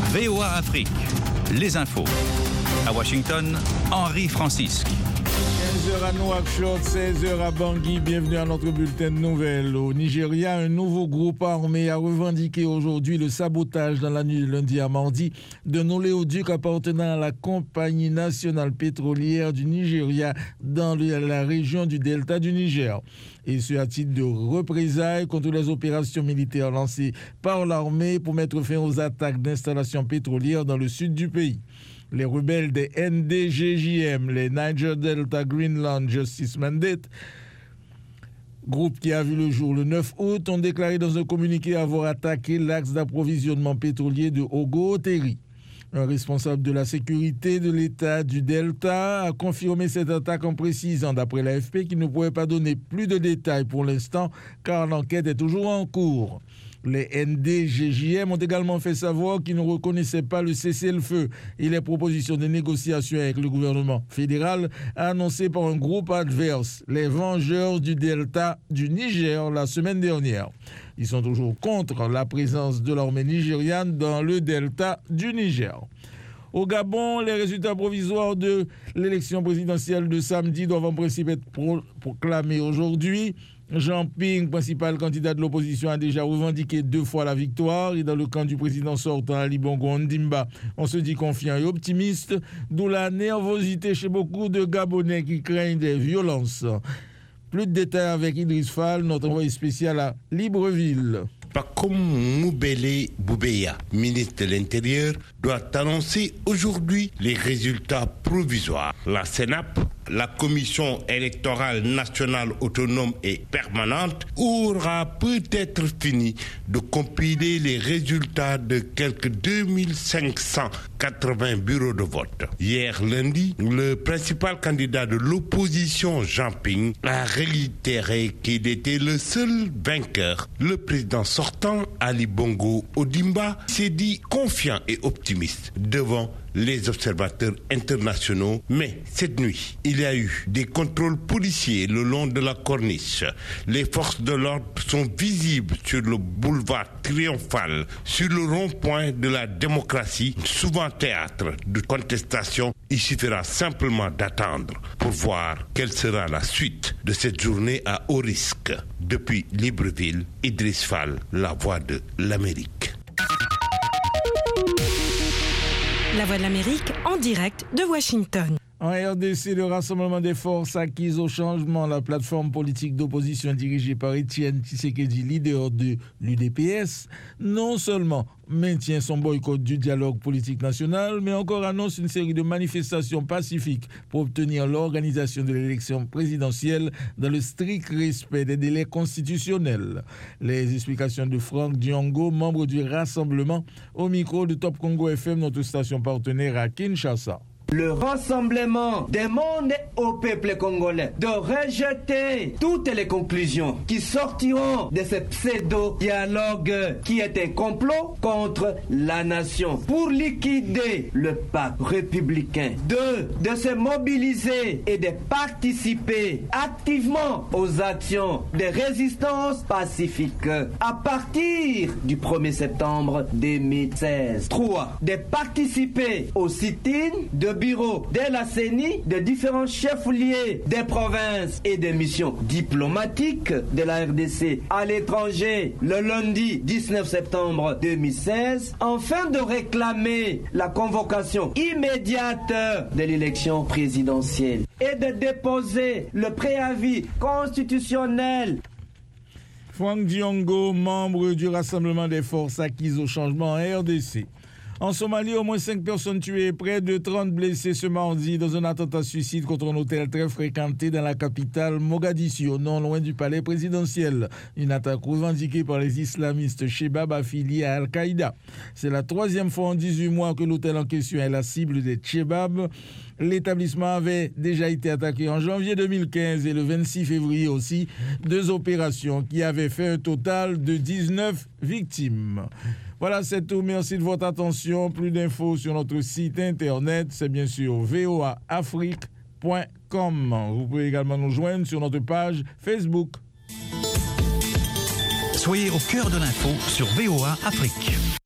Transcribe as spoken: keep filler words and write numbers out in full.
V O A Afrique, les infos. À Washington, Henri Francisque. quinze heures à Nouakchott, seize heures à Bangui. Bienvenue à notre bulletin de nouvelles. Au Nigeria, un nouveau groupe armé a revendiqué aujourd'hui le sabotage dans la nuit de lundi à mardi d'un oléoduc appartenant à la Compagnie nationale pétrolière du Nigeria dans la région du delta du Niger. Et ce à titre de représailles contre les opérations militaires lancées par l'armée pour mettre fin aux attaques d'installations pétrolières dans le sud du pays. Les rebelles des N D G J M, les Niger Delta Greenland Justice Mandate, groupe qui a vu le jour le neuf août, ont déclaré dans un communiqué avoir attaqué l'axe d'approvisionnement pétrolier de Ogo-Oteri. Un responsable de la sécurité de l'État du Delta a confirmé cette attaque en précisant, d'après l'A F P, qu'il ne pouvait pas donner plus de détails pour l'instant car l'enquête est toujours en cours. Les N D G J M ont également fait savoir qu'ils ne reconnaissaient pas le cessez-le-feu et les propositions de négociation avec le gouvernement fédéral annoncées par un groupe adverse, les Vengeurs du Delta du Niger, la semaine dernière. Ils sont toujours contre la présence de l'armée nigériane dans le delta du Niger. Au Gabon, les résultats provisoires de l'élection présidentielle de samedi doivent en principe être pro- proclamés aujourd'hui. Jean Ping, principal candidat de l'opposition, a déjà revendiqué deux fois la victoire. Et dans le camp du président sortant, Ali Bongo Ondimba, on se dit confiant et optimiste, d'où la nervosité chez beaucoup de Gabonais qui craignent des violences. Plus de détails avec Idriss Fall, notre envoyé spécial à Libreville. Pakom Moubele Boubeya, ministre de l'Intérieur, doit annoncer aujourd'hui les résultats provisoires. La CENAP, la Commission électorale nationale autonome et permanente, aura peut-être fini de compiler les résultats de quelques deux mille cinq cent quatre-vingts bureaux de vote. Hier lundi, le principal candidat de l'opposition, Jean Ping, a réitéré qu'il était le seul vainqueur. Le président sortant, Ali Bongo Ondimba, s'est dit confiant et optimiste devant les observateurs internationaux. Mais cette nuit, il y a eu des contrôles policiers le long de la corniche. Les forces de l'ordre sont visibles sur le boulevard Triomphal, sur le rond-point de la démocratie, souvent théâtre de contestation. Il suffira simplement d'attendre pour voir quelle sera la suite de cette journée à haut risque. Depuis Libreville, Idriss Fall, la voix de l'Amérique. La Voix de l'Amérique en direct de Washington. En R D C, le Rassemblement des forces acquises au changement, la plateforme politique d'opposition dirigée par Étienne Tshisekedi, leader de l'U D P S, non seulement maintient son boycott du dialogue politique national, mais encore annonce une série de manifestations pacifiques pour obtenir l'organisation de l'élection présidentielle dans le strict respect des délais constitutionnels. Les explications de Franck Diongo, membre du Rassemblement, au micro de Top Congo F M, notre station partenaire à Kinshasa. Le rassemblement demande au peuple congolais de rejeter toutes les conclusions qui sortiront de ce pseudo-dialogue qui est un complot contre la nation pour liquider le pacte républicain. Deux, de se mobiliser et de participer activement aux actions de résistance pacifique à partir du premier septembre deux mille seize. Trois, de participer au sit-in de bureau de la C E N I, de différents chefs-lieux des provinces et des missions diplomatiques de la R D C à l'étranger le lundi dix-neuf septembre deux mille seize, afin de réclamer la convocation immédiate de l'élection présidentielle et de déposer le préavis constitutionnel. Franck Diongo, membre du Rassemblement des forces acquises au changement en R D C. En Somalie, au moins cinq personnes tuées et près de trente blessés ce mardi dans un attentat suicide contre un hôtel très fréquenté dans la capitale Mogadiscio, non loin du palais présidentiel. Une attaque revendiquée par les islamistes Chebab affiliés à Al-Qaïda. C'est la troisième fois en dix-huit mois que l'hôtel en question est la cible des Chebab. L'établissement avait déjà été attaqué en janvier deux mille quinze et le vingt-six février aussi, deux opérations qui avaient fait un total de dix-neuf victimes. Voilà, c'est tout. Merci de votre attention. Plus d'infos sur notre site internet, c'est bien sûr v o a afrique point com. Vous pouvez également nous joindre sur notre page Facebook. Soyez au cœur de l'info sur V O A Afrique.